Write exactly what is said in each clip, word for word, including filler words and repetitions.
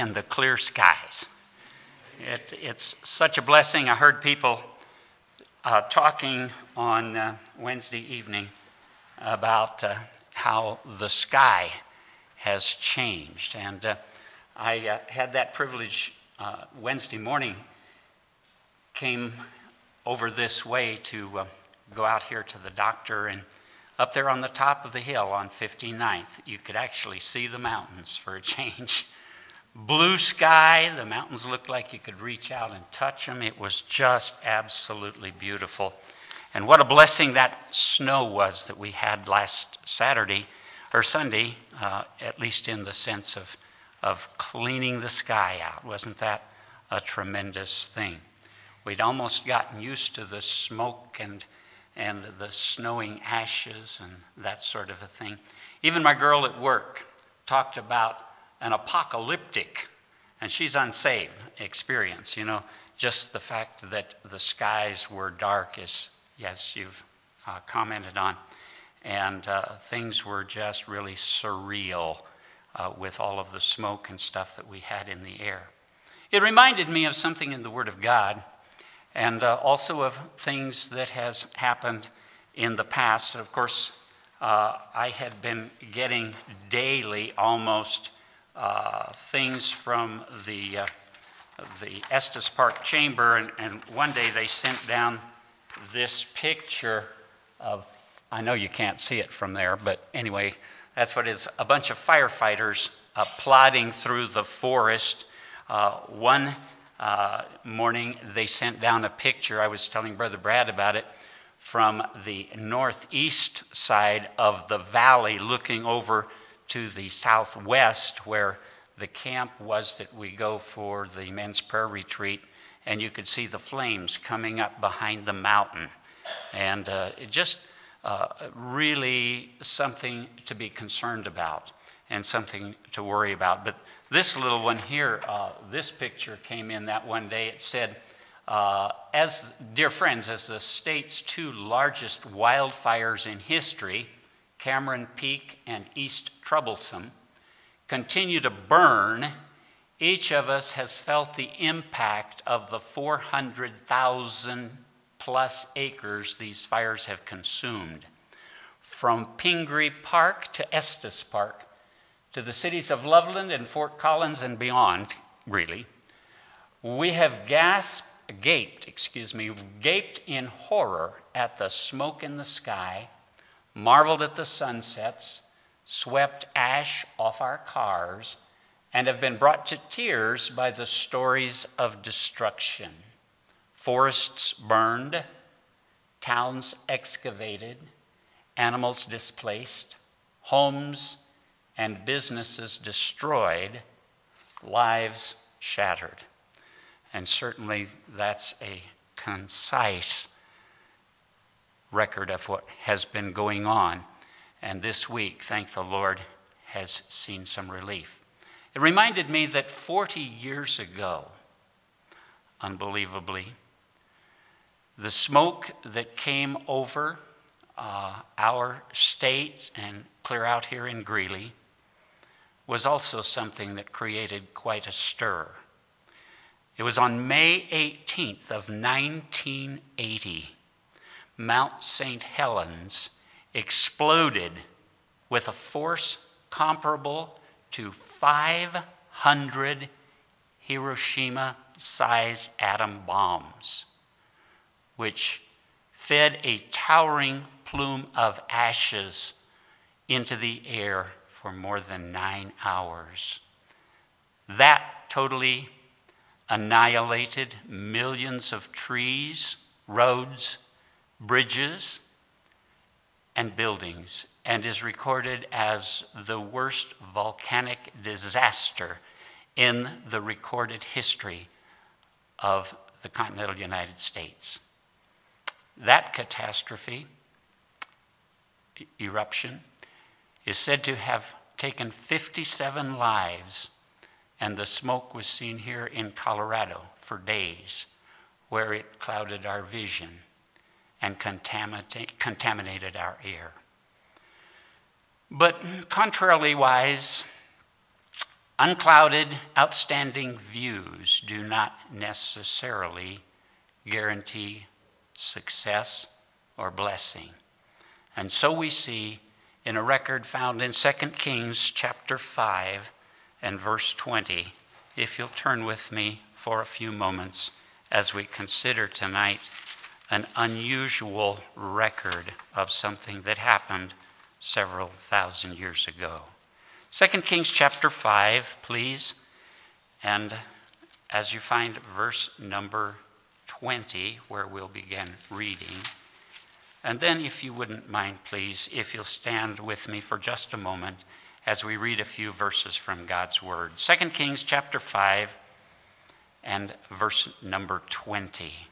and the clear skies. It, it's such a blessing. I heard people uh, talking on uh, Wednesday evening about uh, how the sky has changed. And uh, I uh, had that privilege uh, Wednesday morning, came over this way to uh, go out here to the doctor, and up there on the top of the hill on fifty-ninth, you could actually see the mountains for a change. Blue sky, the mountains looked like you could reach out and touch them. It was just absolutely beautiful. And what a blessing that snow was that we had last Saturday, or Sunday, uh, at least in the sense of, of cleaning the sky out. Wasn't that a tremendous thing? We'd almost gotten used to the smoke and and the snowing ashes and that sort of a thing. Even my girl at work talked about an apocalyptic, and she's unsaved, experience. You know, just the fact that the skies were dark, as, as you've uh, commented on, and uh, things were just really surreal uh, with all of the smoke and stuff that we had in the air. It reminded me of something in the Word of God, and uh, also of things that has happened in the past. Of course, uh, I had been getting daily almost uh, things from the uh, the Estes Park Chamber, and, and one day they sent down this picture of, I know you can't see it from there, but anyway, that's what it is, a bunch of firefighters uh, plodding through the forest. Uh, one Uh, morning, they sent down a picture, I was telling Brother Brad about it, from the northeast side of the valley looking over to the southwest where the camp was that we go for the men's prayer retreat, and you could see the flames coming up behind the mountain. And uh, it just uh, really something to be concerned about and something to worry about. But this little one here, uh, this picture came in that one day. It said, uh, as dear friends, as the state's two largest wildfires in history, Cameron Peak and East Troublesome, continue to burn, each of us has felt the impact of the four hundred thousand plus acres these fires have consumed. From Pingree Park to Estes Park, to the cities of Loveland and Fort Collins and beyond, really, we have gasped, gaped, excuse me, gaped in horror at the smoke in the sky, marveled at the sunsets, swept ash off our cars, and have been brought to tears by the stories of destruction. Forests burned, towns excavated, animals displaced, homes and businesses destroyed, lives shattered. And certainly that's a concise record of what has been going on. And this week, thank the Lord, has seen some relief. It reminded me that forty years ago, unbelievably, the smoke that came over uh, our state and clear out here in Greeley was also something that created quite a stir. It was on May eighteenth of nineteen eighty, Mount Saint Helens exploded with a force comparable to five hundred Hiroshima-sized atom bombs, which fed a towering plume of ashes into the air for more than nine hours. That totally annihilated millions of trees, roads, bridges, and buildings, and is recorded as the worst volcanic disaster in the recorded history of the continental United States. That catastrophe, eruption, is said to have taken fifty-seven lives, and the smoke was seen here in Colorado for days, where it clouded our vision and contaminate, contaminated our air. But contrarily wise, Unclouded, outstanding views do not necessarily guarantee success or blessing. And so we see in a record found in Second Kings chapter five and verse twenty, if you'll turn with me for a few moments as we consider tonight an unusual record of something that happened several thousand years ago. Second Kings chapter five, please. And as you find verse number twenty, where we'll begin reading. And then if you wouldn't mind, please, if you'll stand with me for just a moment as we read a few verses from God's word. Second Kings chapter five and verse number twenty.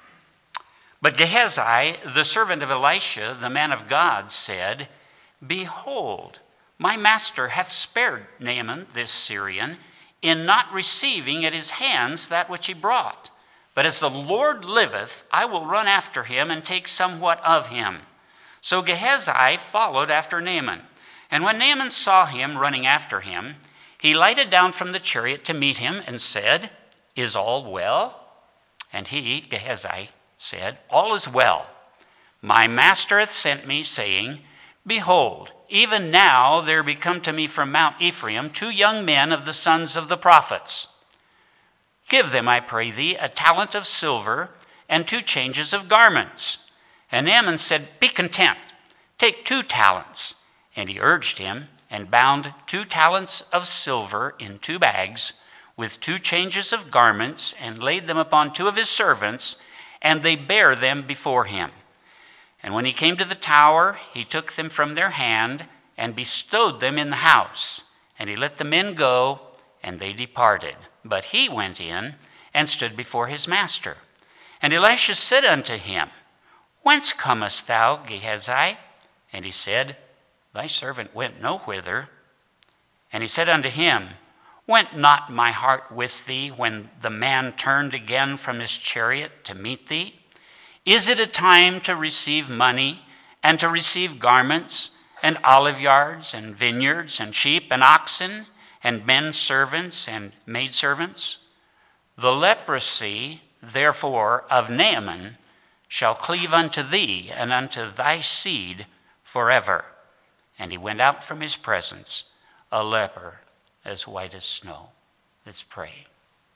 But Gehazi, the servant of Elisha, the man of God, said, Behold, my master hath spared Naaman this Syrian in not receiving at his hands that which he brought. But as the Lord liveth, I will run after him and take somewhat of him. So Gehazi followed after Naaman. And when Naaman saw him running after him, he lighted down from the chariot to meet him and said, Is all well? And he, Gehazi, said, All is well. My master hath sent me, saying, Behold, even now there be come to me from Mount Ephraim two young men of the sons of the prophets. Give them, I pray thee, a talent of silver and two changes of garments. And Naaman said, Be content, take two talents. And he urged him, and bound two talents of silver in two bags, with two changes of garments, and laid them upon two of his servants, and they bare them before him. And when he came to the tower, he took them from their hand, and bestowed them in the house. And he let the men go, and they departed. But he went in, and stood before his master. And Elisha said unto him, Whence comest thou, Gehazi? And he said, Thy servant went no whither. And he said unto him, Went not my heart with thee when the man turned again from his chariot to meet thee? Is it a time to receive money, and to receive garments, and olive yards, and vineyards, and sheep, and oxen, and men servants, and maidservants? The leprosy, therefore, of Naaman shall cleave unto thee, and unto thy seed forever. And he went out from his presence, a leper as white as snow. Let's pray.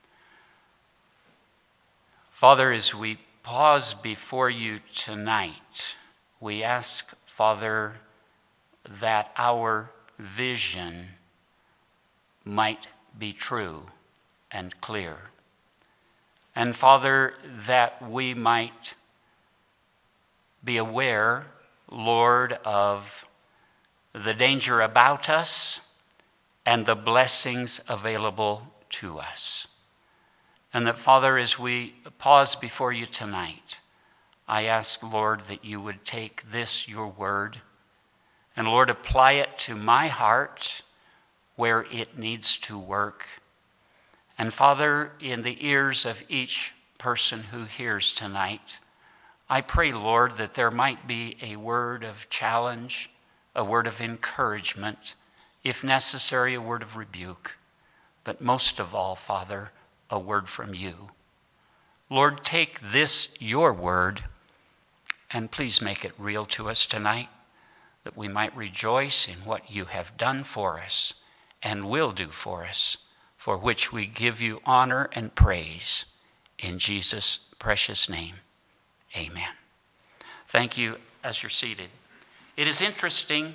Father, as we pause before you tonight, we ask, Father, that our vision might be true and clear. And Father, that we might be aware, Lord, of the danger about us and the blessings available to us. And that, Father, as we pause before you tonight, I ask, Lord, that you would take this, your word, and, Lord, apply it to my heart where it needs to work. And, Father, in the ears of each person who hears tonight, I pray, Lord, that there might be a word of challenge, a word of encouragement, if necessary, a word of rebuke, but most of all, Father, a word from you. Lord, take this, your word, and please make it real to us tonight, that we might rejoice in what you have done for us and will do for us, for which we give you honor and praise. In Jesus' precious name, amen. Thank you as you're seated. It is interesting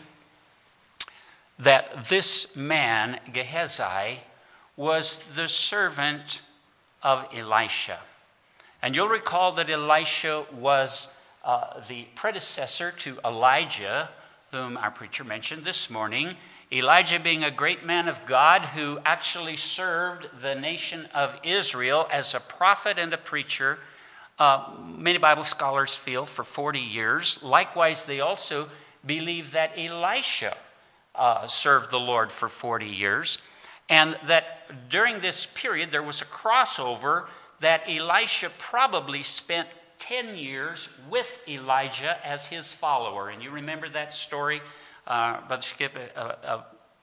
that this man, Gehazi, was the servant of Elisha. And you'll recall that Elisha was uh, the predecessor to Elijah, whom our preacher mentioned this morning. Elijah being a great man of God who actually served the nation of Israel as a prophet and a preacher, uh, many Bible scholars feel, for forty years. Likewise, they also believe that Elisha uh, served the Lord for forty years, and that during this period there was a crossover that Elisha probably spent ten years with Elijah as his follower. And you remember that story, uh, Brother Skip, a, a,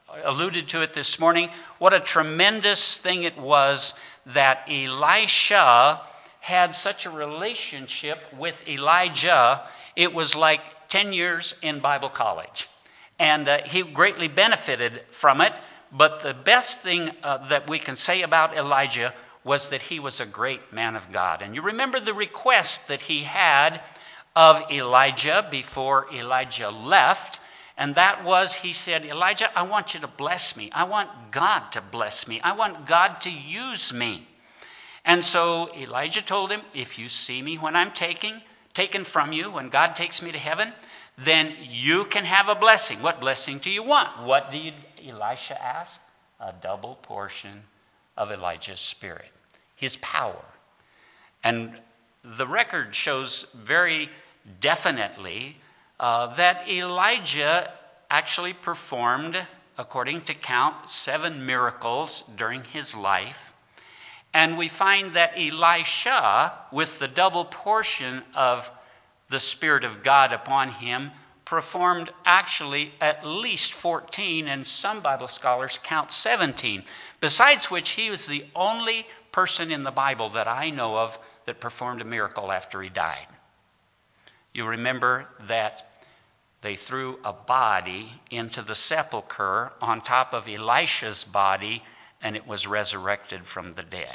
alluded to it this morning, what a tremendous thing it was that Elisha had such a relationship with Elijah. It was like ten years in Bible college. And uh, he greatly benefited from it. But the best thing uh, that we can say about Elijah was that he was a great man of God. And you remember the request that he had of Elijah before Elijah left. And that was, he said, Elijah, I want you to bless me. I want God to bless me. I want God to use me. And so Elijah told him, if you see me when I'm taking, taken from you, when God takes me to heaven, then you can have a blessing. What blessing do you want? What did Elisha ask? A double portion of Elijah's spirit, his power. And the record shows very definitely uh, that Elijah actually performed, according to count, seven miracles during his life. And we find that Elisha, with the double portion of the Spirit of God upon him, performed actually at least fourteen, and some Bible scholars count seventeen. Besides which, he was the only person in the Bible that I know of that performed a miracle after he died. You remember that they threw a body into the sepulcher on top of Elisha's body, and it was resurrected from the dead.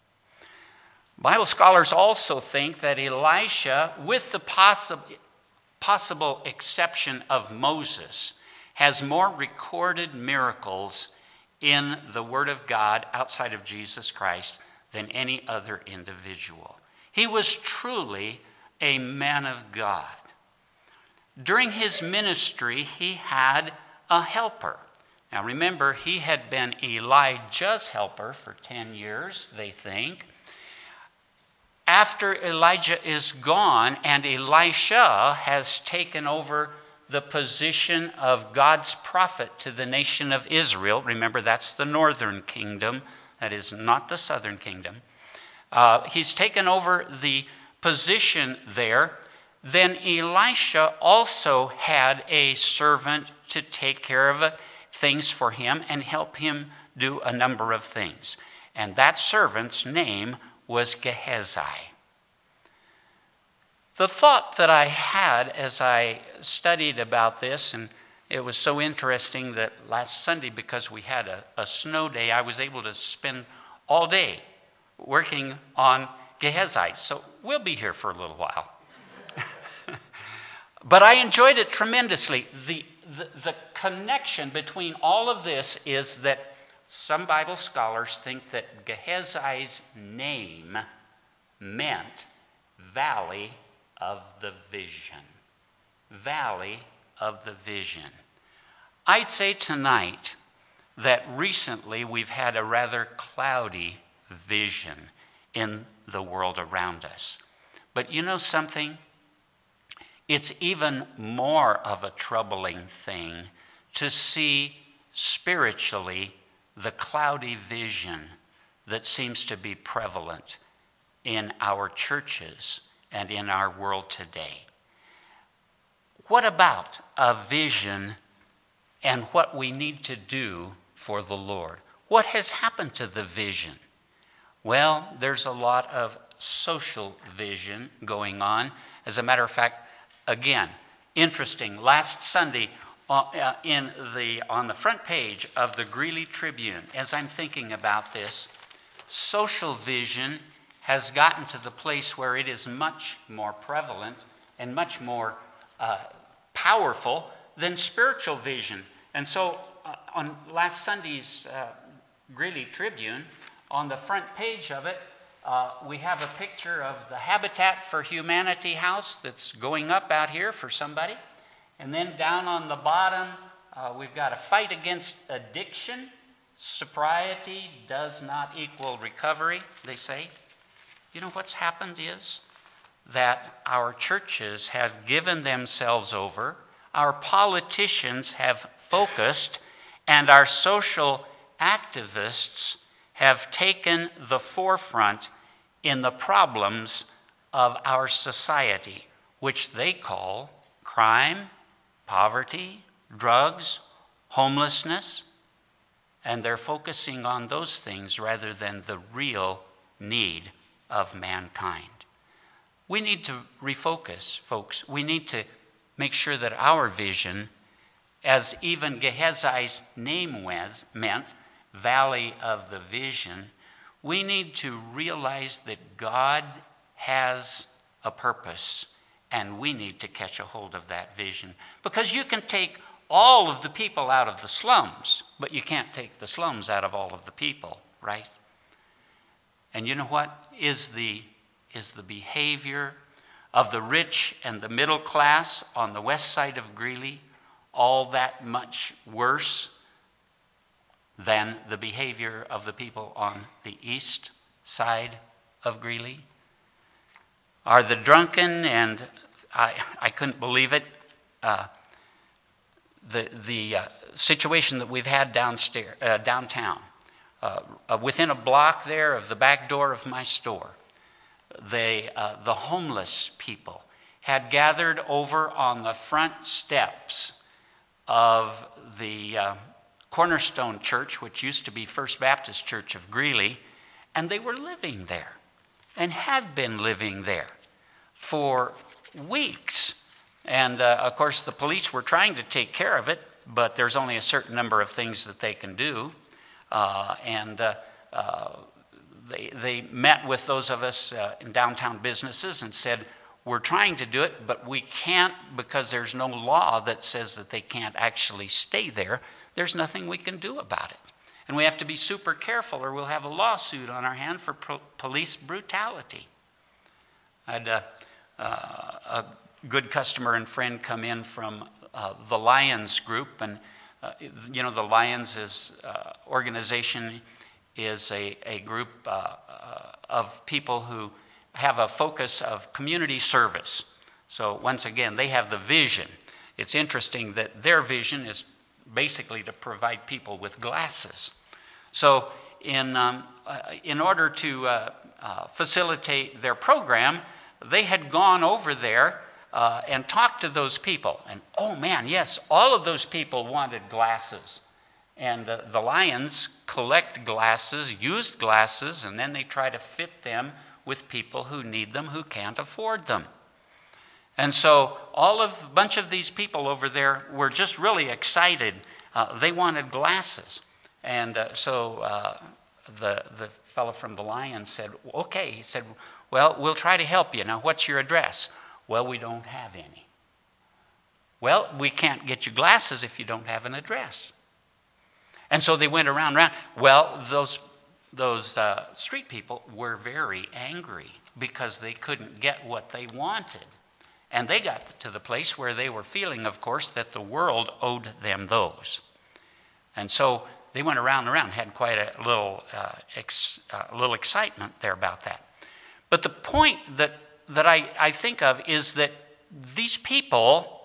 Bible scholars also think that Elisha, with the possible, possible exception of Moses, has more recorded miracles in the Word of God outside of Jesus Christ than any other individual. He was truly a man of God. During his ministry, he had a helper. Now remember, he had been Elijah's helper for ten years, they think. After Elijah is gone and Elisha has taken over the position of God's prophet to the nation of Israel, remember that's the northern kingdom, that is not the southern kingdom. Uh, he's taken over the position there. Then Elisha also had a servant to take care of things for him and help him do a number of things. And that servant's name was Gehazi. The thought that I had as I studied about this, and it was so interesting that last Sunday, because we had a, a snow day, I was able to spend all day working on Gehazi. So we'll be here for a little while. But I enjoyed it tremendously. The, the, the connection between all of this is that some Bible scholars think that Gehazi's name meant Valley of the Vision. Valley of the Vision. I'd say tonight that recently we've had a rather cloudy vision in the world around us. But you know something? It's even more of a troubling thing to see spiritually the cloudy vision that seems to be prevalent in our churches and in our world today. What about a vision and what we need to do for the Lord? What has happened to the vision? Well, there's a lot of social vision going on. As a matter of fact, again, interesting, last Sunday uh, in the, on the front page of the Greeley Tribune, as I'm thinking about this, social vision has gotten to the place where it is much more prevalent and much more uh, powerful than spiritual vision. And so uh, on last Sunday's uh, Greeley Tribune, on the front page of it, uh, we have a picture of the Habitat for Humanity house that's going up out here for somebody. And then down on the bottom, uh, we've got a fight against addiction. Sobriety does not equal recovery, they say. You know what's happened is that our churches have given themselves over, our politicians have focused, and our social activists have taken the forefront in the problems of our society, which they call crime, poverty, drugs, homelessness, and they're focusing on those things rather than the real need of mankind. We need to refocus, folks. We need to make sure that our vision, as even Gehazi's name was, meant, Valley of the Vision, we need to realize that God has a purpose, and we need to catch a hold of that vision. Because you can take all of the people out of the slums, but you can't take the slums out of all of the people, right? And you know what? Is the, is the behavior of the rich and the middle class on the west side of Greeley all that much worse than the behavior of the people on the east side of Greeley? Are the drunken, and I, I couldn't believe it, uh, the, the uh, situation that we've had downstairs, uh, downtown, uh, uh, within a block there of the back door of my store, they, uh, the homeless people had gathered over on the front steps of the uh, Cornerstone Church, which used to be First Baptist Church of Greeley, and they were living there and have been living there for weeks. And uh, of course, the police were trying to take care of it, but there's only a certain number of things that they can do. Uh, and uh, uh, they, they met with those of us uh, in downtown businesses and said, we're trying to do it, but we can't because there's no law that says that they can't actually stay there. There's nothing we can do about it. And we have to be super careful or we'll have a lawsuit on our hand for pro- police brutality. I had a, uh, a good customer and friend come in from uh, the Lions group. And, uh, you know, the Lions is, uh, organization is a, a group uh, uh, of people who have a focus of community service. So once again, they have the vision. It's interesting that their vision is basically to provide people with glasses. So in, um, uh, in order to uh, uh, facilitate their program, they had gone over there uh, and talked to those people. And oh man, yes, all of those people wanted glasses. And uh, the Lions collect glasses, used glasses, and then they try to fit them with people who need them, who can't afford them. And so all of a bunch of these people over there were just really excited. Uh, they wanted glasses. And uh, so uh, the, the fellow from the Lions said, okay, he said, well, we'll try to help you. Now, what's your address? Well, we don't have any. Well, we can't get you glasses if you don't have an address. And so they went around, around. Well, those, those uh, street people were very angry because they couldn't get what they wanted. And they got to the place where they were feeling, of course, that the world owed them those. And so they went around and around, had quite a little, uh, ex, uh, little excitement there about that. But the point that, that I, I think of is that these people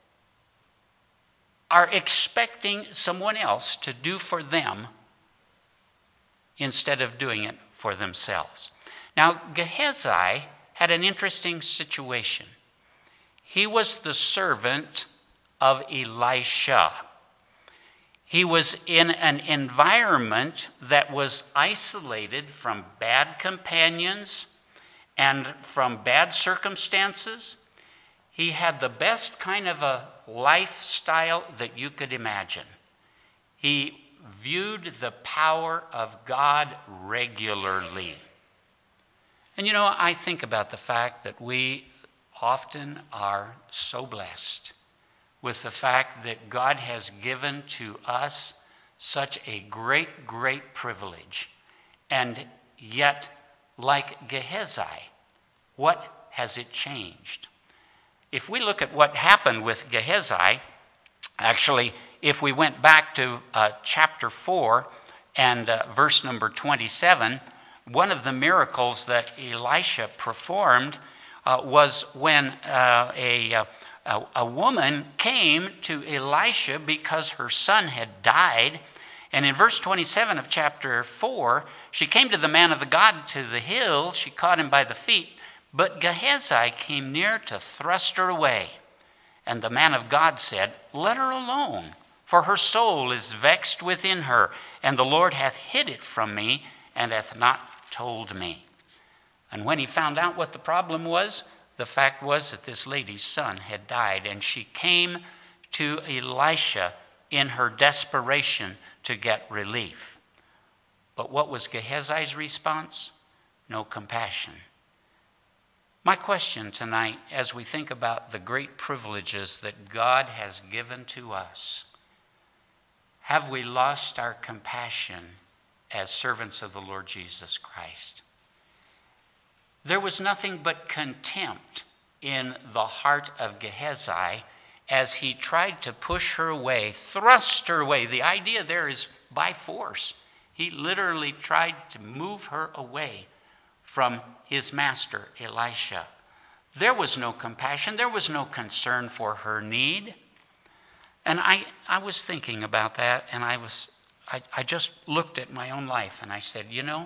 are expecting someone else to do for them instead of doing it for themselves. Now, Gehazi had an interesting situation. He was the servant of Elisha. He was in an environment that was isolated from bad companions and from bad circumstances. He had the best kind of a lifestyle that you could imagine. He viewed the power of God regularly. And you know, I think about the fact that we often are so blessed with the fact that God has given to us such a great, great privilege. And yet, like Gehazi, what has it changed? If we look at what happened with Gehazi, actually, if we went back to uh, chapter four and uh, verse number twenty-seven, one of the miracles that Elisha performed uh, was when uh, a, a, a woman came to Elisha because her son had died. And in verse twenty-seven of chapter four, she came to the man of the God to the hill. She caught him by the feet. But Gehazi came near to thrust her away. And the man of God said, "Let her alone, For her soul is vexed within her, and the Lord hath hid it from me, and hath not told me. And when he found out what the problem was, the fact was that this lady's son had died, and she came to Elisha in her desperation to get relief. But what was Gehazi's response? No compassion. My question tonight, as we think about the great privileges that God has given to us, have we lost our compassion as servants of the Lord Jesus Christ? There was nothing but contempt in the heart of Gehazi as he tried to push her away, thrust her away. The idea there is by force. He literally tried to move her away from his master, Elisha. There was no compassion. There was no concern for her need. And I, I was thinking about that, and I was I, I just looked at my own life, and I said, you know,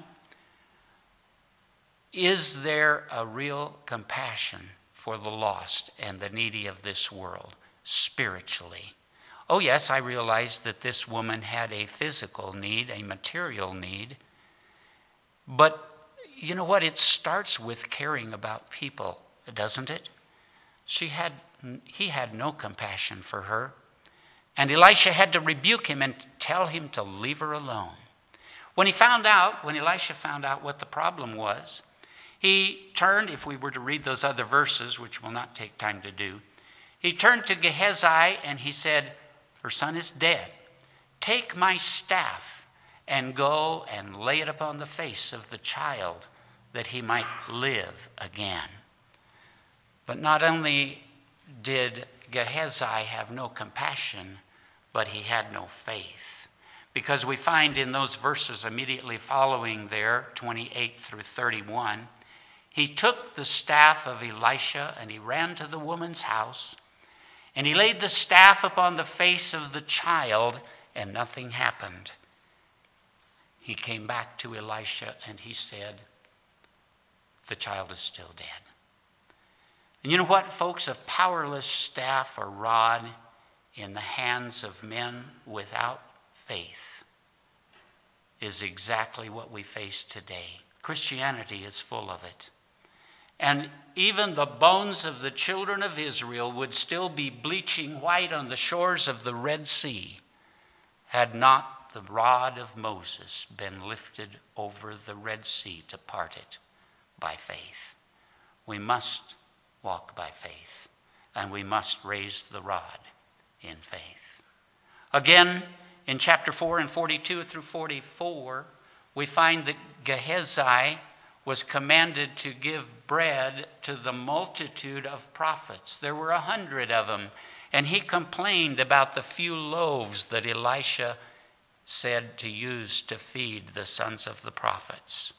is there a real compassion for the lost and the needy of this world spiritually? Oh, yes, I realized that this woman had a physical need, a material need. But you know what? It starts with caring about people, doesn't it? She had, he had no compassion for her. And Elisha had to rebuke him and tell him to leave her alone. When he found out, when Elisha found out what the problem was, he turned, if we were to read those other verses, which will not take time to do, he turned to Gehazi and he said, her son is dead. Take my staff and go and lay it upon the face of the child that he might live again. But not only did Gehazi have no compassion, but he had no faith. Because we find in those verses immediately following there, twenty-eight through thirty-one, he took the staff of Elisha and he ran to the woman's house, and he laid the staff upon the face of the child, and nothing happened. He came back to Elisha and he said, the child is still dead. And you know what, folks? A powerless staff or rod in the hands of men without faith is exactly what we face today. Christianity is full of it. And even the bones of the children of Israel would still be bleaching white on the shores of the Red Sea had not the rod of Moses been lifted over the Red Sea to part it by faith. We must walk by faith, and we must raise the rod in faith. Again, in chapter four and forty-two through forty-four, we find that Gehazi was commanded to give bread to the multitude of prophets. There were a hundred of them, and he complained about the few loaves that Elisha said to use to feed the sons of the prophets.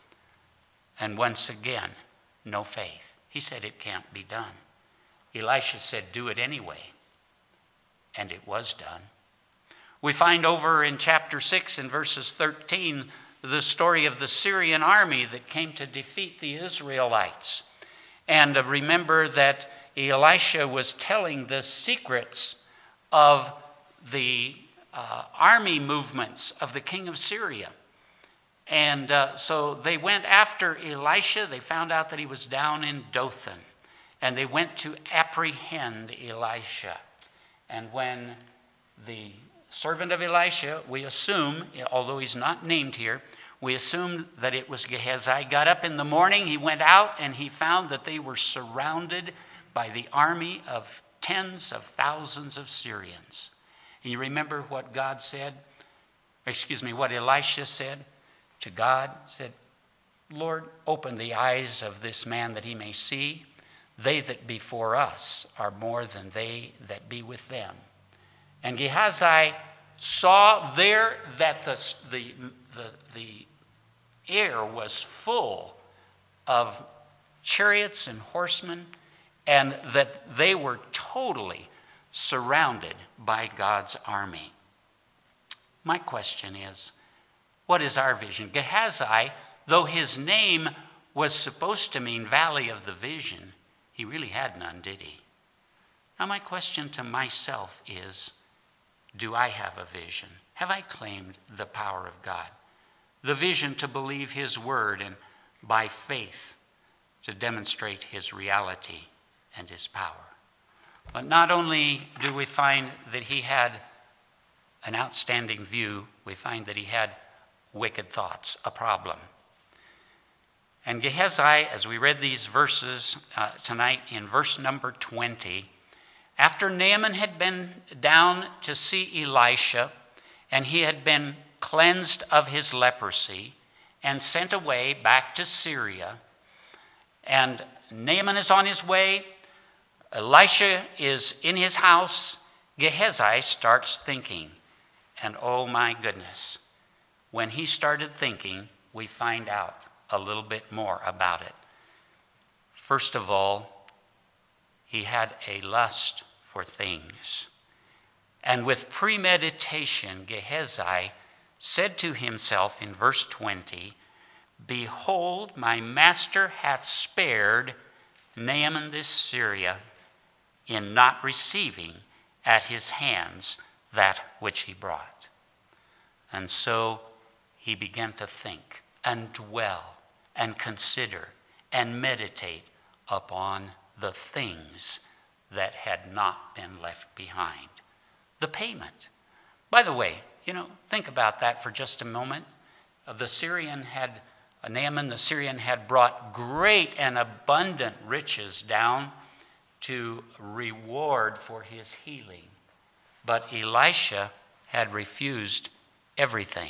And once again, no faith. He said it can't be done. Elisha said, do it anyway. And it was done. We find over in chapter six in verses thirteen the story of the Syrian army that came to defeat the Israelites. And remember that Elisha was telling the secrets of the uh, army movements of the king of Syria. And uh, so they went after Elisha. They found out that he was down in Dothan. And they went to apprehend Elisha. And when the servant of Elisha, we assume, although he's not named here, we assume that it was Gehazi, got up in the morning, he went out, and he found that they were surrounded by the army of tens of thousands of Syrians. And you remember what God said? Excuse me, what Elisha said to God? Said, Lord, open the eyes of this man that he may see. They that be for us are more than they that be with them. And Gehazi saw there that the, the, the, the air was full of chariots and horsemen, and that they were totally surrounded by God's army. My question is, what is our vision? Gehazi, though his name was supposed to mean Valley of the Vision, he really had none, did he? Now my question to myself is, do I have a vision? Have I claimed the power of God? The vision to believe his word and by faith to demonstrate his reality and his power. But not only do we find that he had an outstanding view, we find that he had wicked thoughts, a problem. And Gehazi, as we read these verses uh, tonight in verse number twenty, after Naaman had been down to see Elisha, and he had been cleansed of his leprosy and sent away back to Syria, and Naaman is on his way, Elisha is in his house, Gehazi starts thinking. And oh my goodness, when he started thinking, we find out a little bit more about it. First of all, he had a lust for things. And with premeditation, Gehazi said to himself in verse twenty, "Behold, my master hath spared Naaman this Syrian in not receiving at his hands that which he brought." And so he began to think and dwell and consider and meditate upon the things that had not been left behind. The payment. By the way, you know, think about that for just a moment. The Syrian had, Naaman the Syrian had brought great and abundant riches down to reward for his healing. But Elisha had refused everything.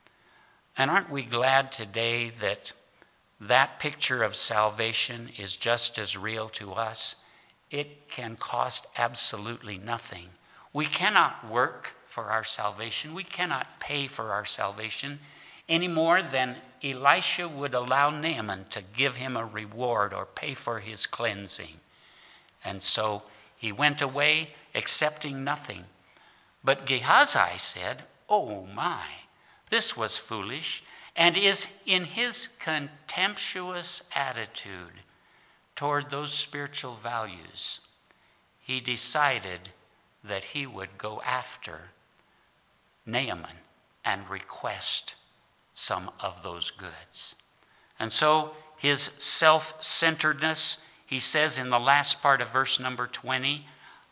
And aren't we glad today that that picture of salvation is just as real to us? It can cost absolutely nothing. We cannot work for our salvation. We cannot pay for our salvation any more than Elisha would allow Naaman to give him a reward or pay for his cleansing. And so he went away accepting nothing. But Gehazi said, "Oh my, this was foolish," and is in his contemptuous attitude toward those spiritual values, he decided that he would go after Naaman and request some of those goods. And so his self-centeredness, he says in the last part of verse number twenty,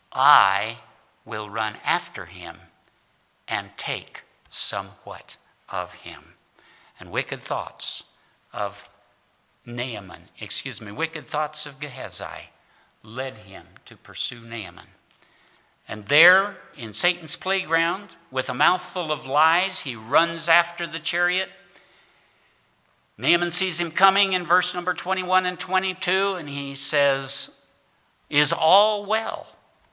"I will run after him and take somewhat of him." And wicked thoughts of Naaman, excuse me, wicked thoughts of Gehazi led him to pursue Naaman. And there in Satan's playground, with a mouthful of lies, he runs after the chariot. Naaman sees him coming in verse number twenty-one and twenty-two, and he says, "Is all well?"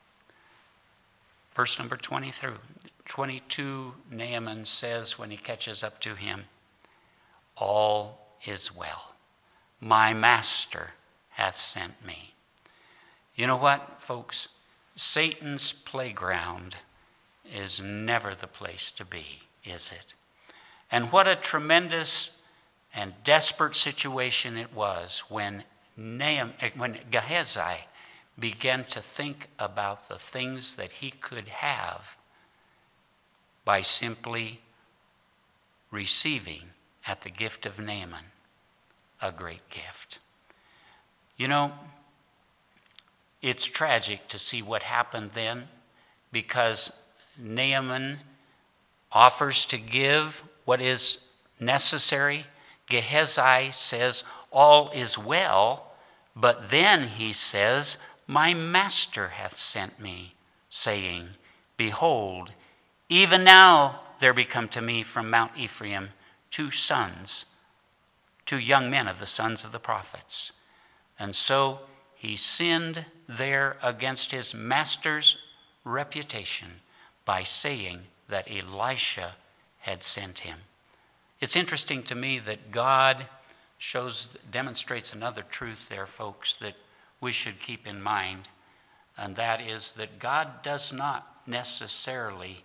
Verse number twenty through twenty-two, Naaman says when he catches up to him, "All is well. My master hath sent me." You know what, folks? Satan's playground is never the place to be, is it? And what a tremendous and desperate situation it was when Naaman, when Gehazi began to think about the things that he could have by simply receiving at the gift of Naaman a great gift. You know, it's tragic to see what happened then, because Naaman offers to give what is necessary. Gehazi says, "All is well," but then he says, "My master hath sent me, saying, Behold, even now there be come to me from Mount Ephraim two sons, two young men of the sons of the prophets." And so he sinned there against his master's reputation by saying that Elisha had sent him. It's interesting to me that God shows, demonstrates another truth there, folks, that we should keep in mind, and that is that God does not necessarily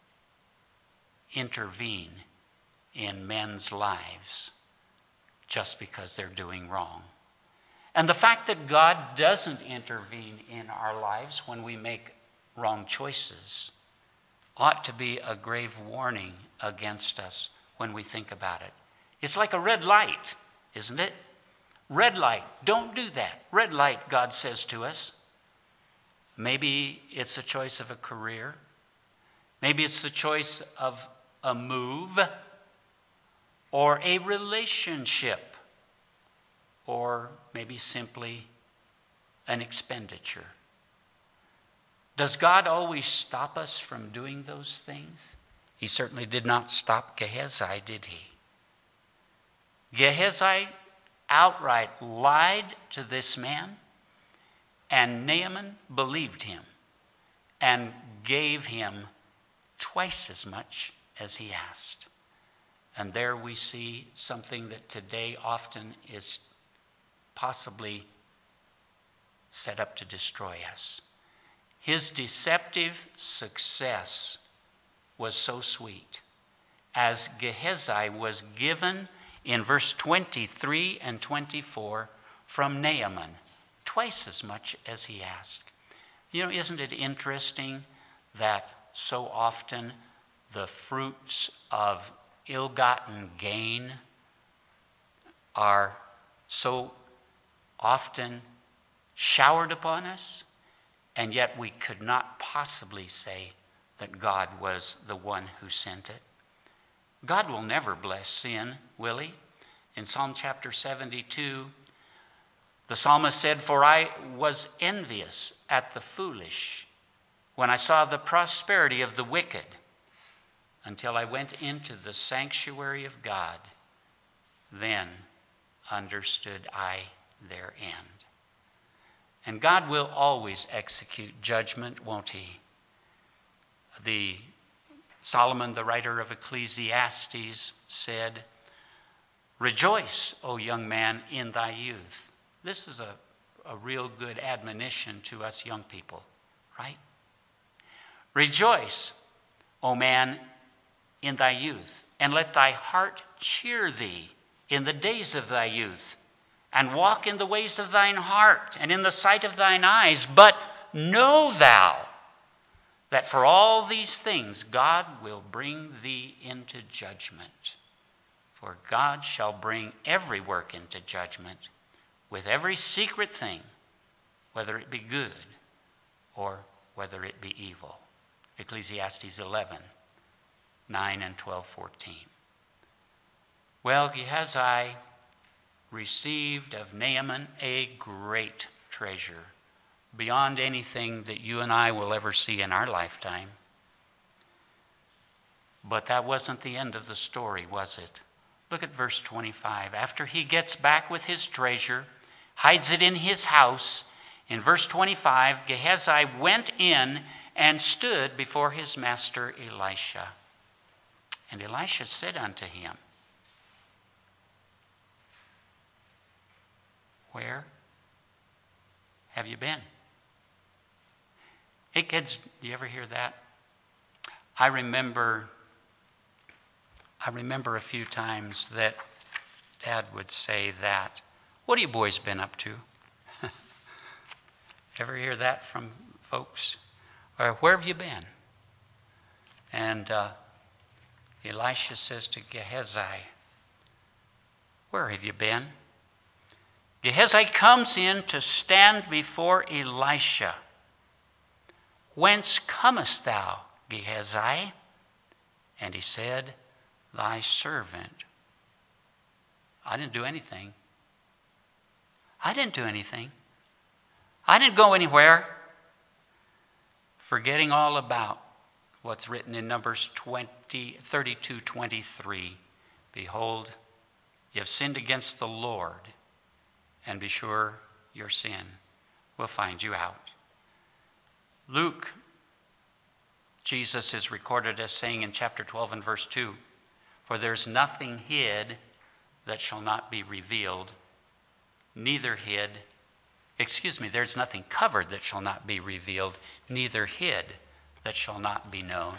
intervene in men's lives just because they're doing wrong. And the fact that God doesn't intervene in our lives when we make wrong choices ought to be a grave warning against us when we think about it. It's like a red light, isn't it? Red light, don't do that. Red light, God says to us. Maybe it's a choice of a career. Maybe it's the choice of a move or a relationship, or maybe simply an expenditure. Does God always stop us from doing those things? He certainly did not stop Gehazi, did he? Gehazi outright lied to this man, and Naaman believed him and gave him twice as much as he asked. And there we see something that today often is possibly set up to destroy us. His deceptive success was so sweet, as Gehazi was given in verse twenty-three and twenty-four from Naaman, twice as much as he asked. You know, isn't it interesting that so often the fruits of ill-gotten gain are so often showered upon us, and yet we could not possibly say that God was the one who sent it? God will never bless sin, will he? In Psalm chapter seventy-two, the psalmist said, "For I was envious at the foolish when I saw the prosperity of the wicked, until I went into the sanctuary of God. Then understood I their end." And God will always execute judgment, won't he? The Solomon, the writer of Ecclesiastes, said, "Rejoice, O young man, in thy youth." This is a, a real good admonition to us young people, right? "Rejoice, O man, in thy youth, and let thy heart cheer thee in the days of thy youth, and walk in the ways of thine heart, and in the sight of thine eyes. But know thou that for all these things God will bring thee into judgment. For God shall bring every work into judgment, with every secret thing, whether it be good or whether it be evil." Ecclesiastes eleven, nine and twelve, fourteen. Well, Gehazi received of Naaman a great treasure, beyond anything that you and I will ever see in our lifetime. But that wasn't the end of the story, was it? Look at verse twenty-five. After he gets back with his treasure, hides it in his house, in verse twenty-five, Gehazi went in and stood before his master Elisha. And Elisha said unto him, "Where have you been?" Hey kids, do you ever hear that? I remember, I remember a few times that Dad would say that. "What have you boys been up to?" Ever hear that from folks? Or, "Where have you been?" And uh, Elisha says to Gehazi, "Where have you been?" Gehazi comes in to stand before Elisha. "Whence comest thou, Gehazi?" And he said, "Thy servant." I didn't do anything. I didn't do anything. I didn't go anywhere. Forgetting all about what's written in Numbers twenty, thirty-two, twenty-three. "Behold, you have sinned against the Lord, and be sure your sin will find you out." Luke, Jesus is recorded as saying in chapter twelve and verse two, "For there's nothing hid that shall not be revealed, neither hid, excuse me, there's nothing covered that shall not be revealed, neither hid that shall not be known."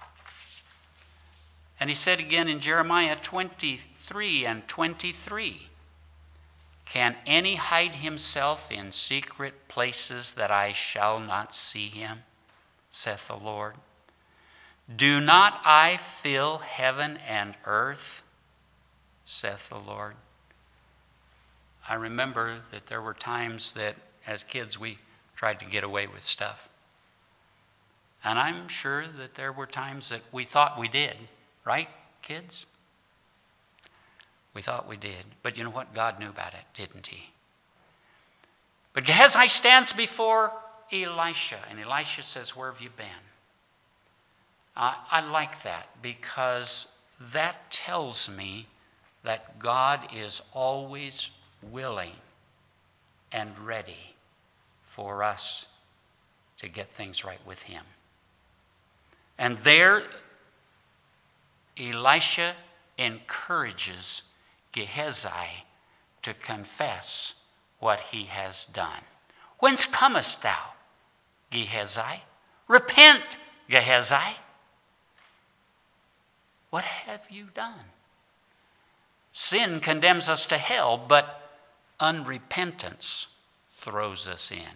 And he said again in Jeremiah twenty-three and twenty-three, "Can any hide himself in secret places that I shall not see him, saith the Lord? Do not I fill heaven and earth, saith the Lord? I remember that there were times that as kids we tried to get away with stuff. And I'm sure that there were times that we thought we did, right, kids? We thought we did. But you know what? God knew about it, didn't he? But Gehazi stands before Elisha, and Elisha says, where have you been? Uh, I like that because that tells me that God is always willing and ready for us to get things right with him. And there, Elisha encourages Gehazi to confess what he has done. Whence comest thou, Gehazi? Repent, Gehazi. What have you done? Sin condemns us to hell, but unrepentance throws us in.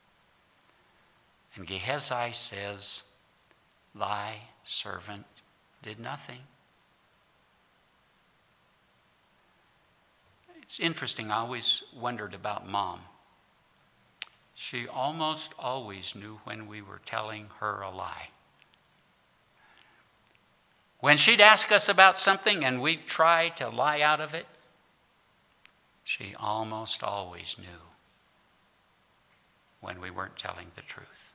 And Gehazi says, thy servant did nothing. It's interesting, I always wondered about Mom. She almost always knew when we were telling her a lie. When she'd ask us about something and we'd try to lie out of it, she almost always knew when we weren't telling the truth.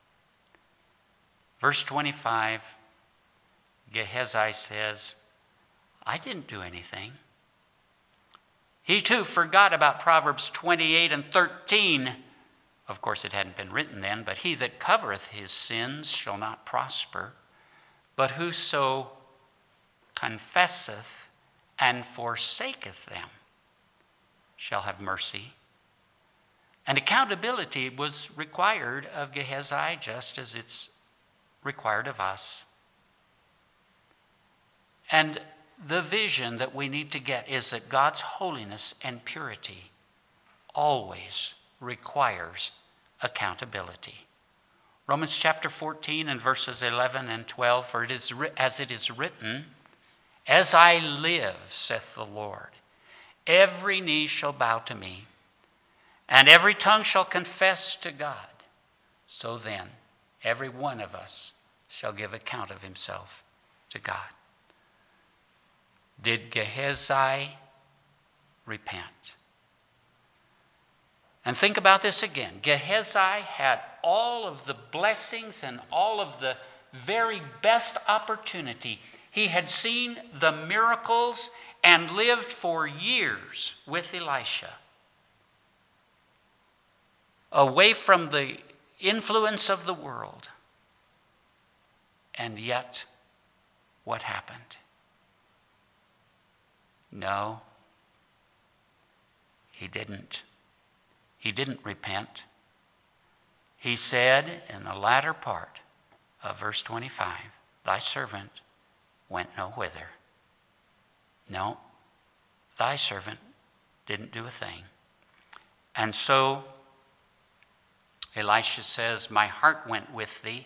Verse twenty-five, Gehazi says, I didn't do anything. He too forgot about Proverbs twenty-eight and thirteen. Of course, it hadn't been written then, but he that covereth his sins shall not prosper, but whoso confesseth and forsaketh them shall have mercy. And accountability was required of Gehazi just as it's required of us. And the vision that we need to get is that God's holiness and purity always requires accountability. Romans chapter fourteen and verses eleven and twelve, for it is as it is written, as I live, saith the Lord, every knee shall bow to me, and every tongue shall confess to God. So then, every one of us shall give account of himself to God. Did Gehazi repent? And think about this again. Gehazi had all of the blessings and all of the very best opportunity. He had seen the miracles and lived for years with Elisha, away from the influence of the world. And yet, what happened? No, he didn't. He didn't repent. He said in the latter part of verse twenty-five, thy servant went no whither. No, thy servant didn't do a thing. And so Elisha says, my heart went with thee.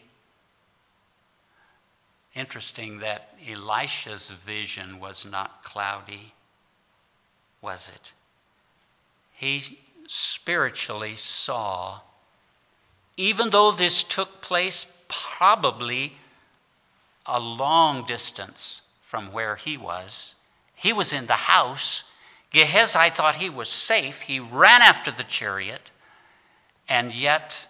Interesting that Elisha's vision was not cloudy, was it? He spiritually saw, even though this took place probably a long distance from where he was, he was in the house. Gehazi thought he was safe. He ran after the chariot, and yet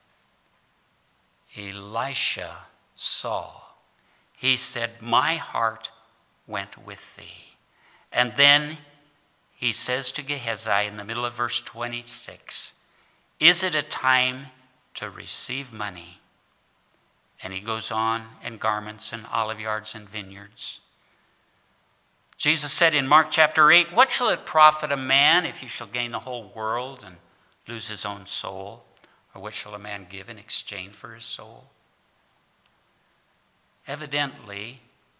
Elisha saw. He said, my heart went with thee. And then he says to Gehazi in the middle of verse twenty-six, is it a time to receive money? And he goes on, and garments and olive yards and vineyards. Jesus said in Mark chapter eight, what shall it profit a man if he shall gain the whole world and lose his own soul? Or what shall a man give in exchange for his soul? Evidently,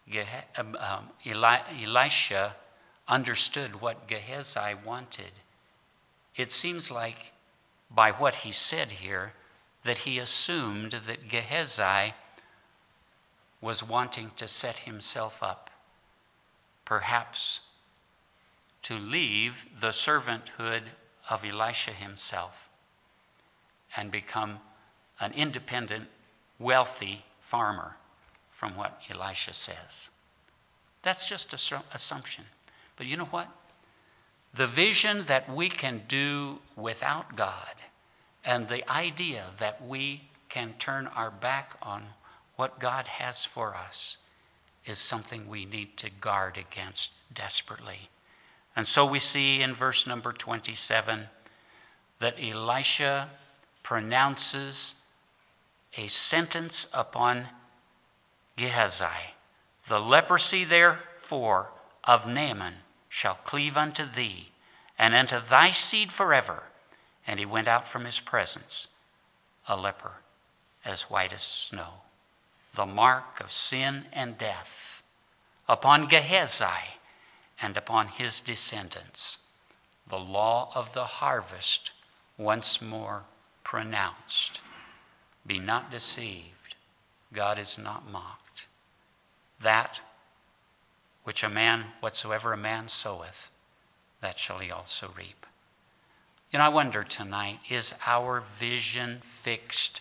Elisha understood what Gehazi wanted. It seems like by what he said here that he assumed that Gehazi was wanting to set himself up, perhaps to leave the servanthood of Elisha himself and become an independent, wealthy farmer from what Elisha says. That's just an assumption. But you know what? The vision that we can do without God and the idea that we can turn our back on what God has for us is something we need to guard against desperately. And so we see in verse number twenty-seven that Elisha pronounces a sentence upon Gehazi. The leprosy, therefore, of Naaman shall cleave unto thee, and unto thy seed forever. And he went out from his presence, a leper, as white as snow. The mark of sin and death upon Gehazi and upon his descendants. The law of the harvest once more pronounced. Be not deceived. God is not mocked. That which a man, whatsoever a man soweth, that shall he also reap. You know, I wonder tonight, is our vision fixed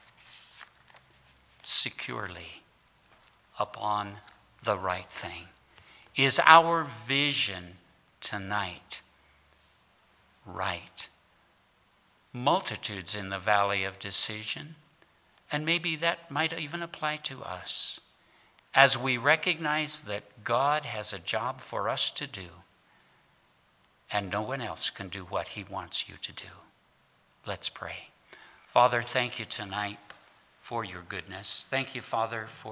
securely upon the right thing? Is our vision tonight right? Multitudes in the valley of decision, and maybe that might even apply to us, as we recognize that God has a job for us to do, and no one else can do what he wants you to do. Let's pray. Father, thank you tonight for your goodness. Thank you, Father, for